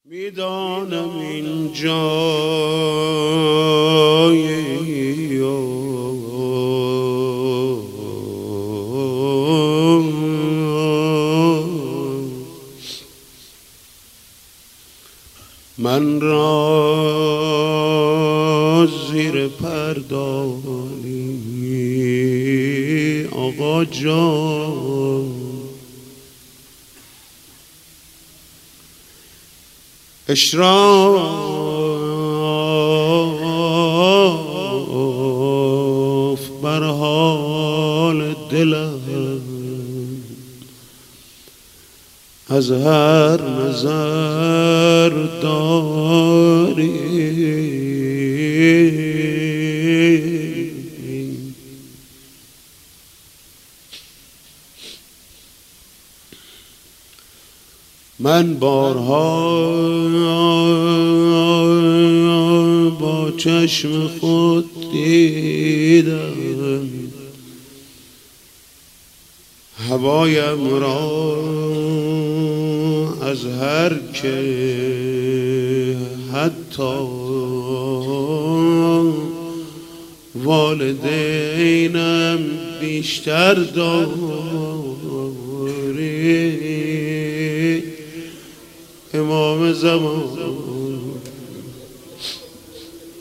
میدانم این جای من را زیر پردانی آقا جان اشراف بر حال دلم از هر نظر داری من بارها با چشم خود دیدم هوایم را از هر که حتی والدینم بیشتر داری امام زمان